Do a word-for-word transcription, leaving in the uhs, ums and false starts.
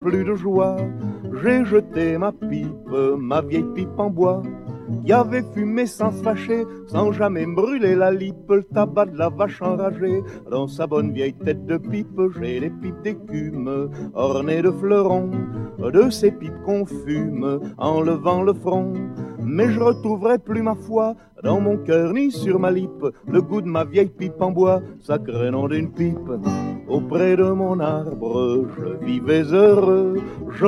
plus de joie. J'ai jeté ma pipe, ma vieille pipe en bois, qui avait fumé sans se fâcher, sans jamais me brûler la lippe. Le tabac de la vache enragée, dans sa bonne vieille tête de pipe, j'ai les pipes d'écume, ornées de fleurons, de ces pipes qu'on fume, en levant le front. Mais je retrouverai plus ma foi, dans mon cœur ni sur ma lippe, le goût de ma vieille pipe en bois, sacré nom d'une pipe. Auprès de mon arbre, je vivais heureux, je